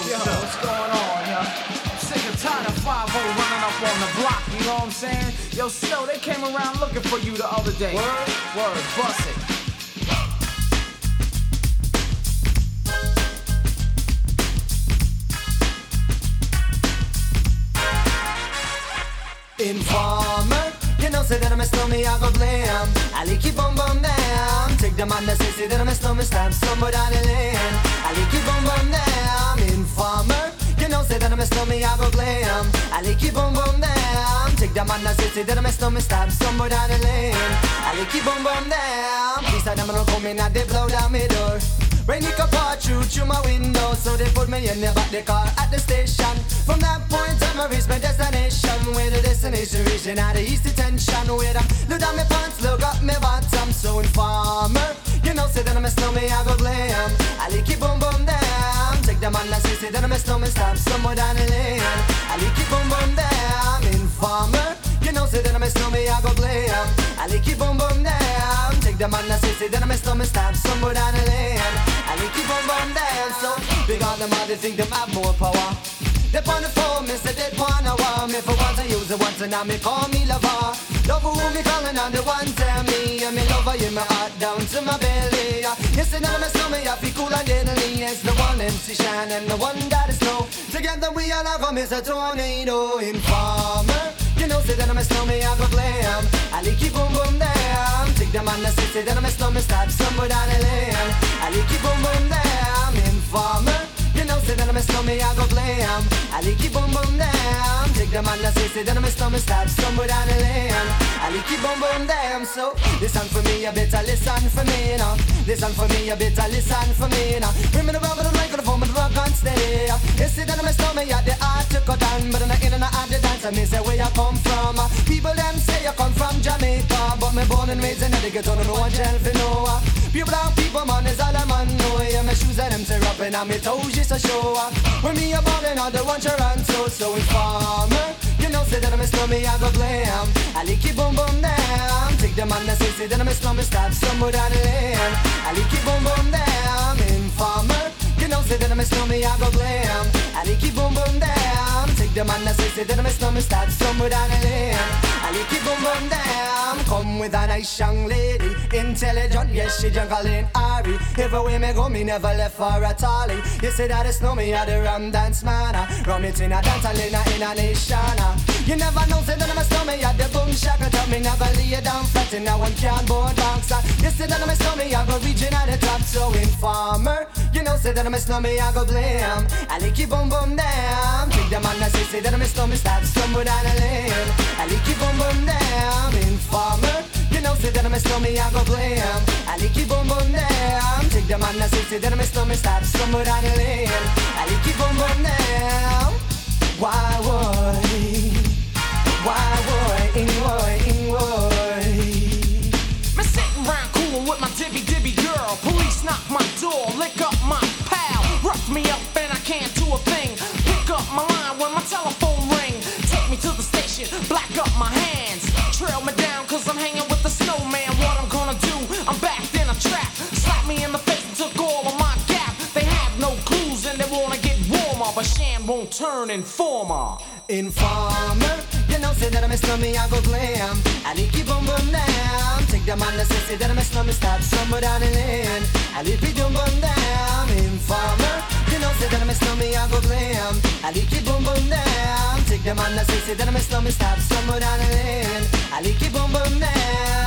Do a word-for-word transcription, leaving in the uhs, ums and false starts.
Yo, what's going on, yo? I'm sick and tired of five oh running up on the block, you know what I'm saying? Yo, Snow, they came around looking for you the other day. Word? Word, bust it. Informer, you know say that I'm a snowman, I go blame. I like keep on bum down. Take the man that say, say that I'm a snowman, stab somewhere down the lane. I like keep on bum down. Informer, you know say that I'm a snowman, I go blame. I like keep on bum down. Take the man that say, say that I'm a snowman, stab somewhere down the lane. I like keep on bum down. Please tell them I don't come in and they blow down my door. Rain it can pour through through my window, so they put me in the back the car at the station. From that point on, I reach my destination. Where the destination region out of east detention. Where I look down my pants, look up my bottom. So informer, you know say that I'm a snowman, I go blame. I like keep boom boom down. Take the man that say say that I'm a snowman, stop somewhere down the lane. I like keep boom boom down. Informer, you know say that I'm a snowman, I go blame. I like keep boom boom down. Take the man that say say that I'm a snowman, stop somewhere down the lane. I like keep on bum down, so because them all they think them have more power. They on the phone, me say they wanna want me for once I use it once and now me call me lover. Love who me calling on the one tell me and me lover in my heart down to my belly. You say that I'm a stomach, I feel cool and deadly. It's the one M C Shine and the one that is snow. Together we all are come as a tornado. Informer, you know say that I'm a snowman, I go blame. I like keep boom boom down. Take the man that say, say that I'm a snowman, stop somewhere down the lane. I like keep boom boom down. Informer, you know say that I'm a snowman, I go blame. I like keep boom boom down. Take the man that say, say that I'm a snowman, stop somewhere down the lane. I like keep boom boom down. So listen for me, you better listen for me now. Listen for me, you better listen for me now. Bring me the rubber, the microphone, the rock on steady. You say that I'm a snowman, yeah, the art to cut down, but I'm not in and out the dance. I mean say where you come from. People them say you come from Jamaica, but me born and raised in the ghetto, no one tell for no. Pure brown people, man, is all a man know. Yeah, my shoes and them tear up and my toes just a show. When me a ballin' on the one Toronto, so informer, you know say that I'm a snowman, I go blame. I like keep boom boom down. Take the man that say say that I'm a snowman, stop somewhere down the lane. I like keep boom boom down. Informer, you know say that I'm a snowman, I go blame. I like keep boom boom down. Take the man that say say that I'm a snowman, stop somewhere down the lane. I like keep boom boom down. Come with a nice young lady, intelligent, yes she jungle in Ari. Everywhere me go, me never left for a tally. You say that it's no me, I the rum dance man. Rum it in a dance, I in a, in a nation. You never know, say that I'm a snowman, I the boom shaka. Tell me never lay down flat in a one cardboard box. You say that I'm a snowman, I go reaching at the top. So informer, you know say that I'm a snowman, I go blame. I like keep boom boom down. Take the man that say, say that I'm a snowman, stop somewhere down the lane. I like keep boom boom down. Informer, you know say that I'm a snowman, I go blame. I like keep boom boom down. Take the man that say, say that I'm a snowman, stop somewhere down the lane. I like keep boom boom down. Why would, why would, in would, in would. Me sitting round coolin' with my dibby dibby girl. Police knock my door, lick up my pal. Rough me up and I can't do a thing. Pick up my line when my telephone ring. Take me to the station, black up my hands. Trail me down cause I'm hanging with the snowman. What I'm gonna do, I'm backed in a trap. Slap me in the face and took all of my gap. They have no clues and they wanna get warmer, but Shan won't turn informer. Informer, you know say that I'm a snowman, I go blame. I like keep boom boom down. Take the man that say, say that I'm a snowman, stop somewhere down the lane. I like keep boom boom down. Informer, you know say that I'm a snowman, I go blame. I like keep boom boom down. Take the man that say, say that I'm a snowman, stop somewhere down the lane. I like keep boom boom down.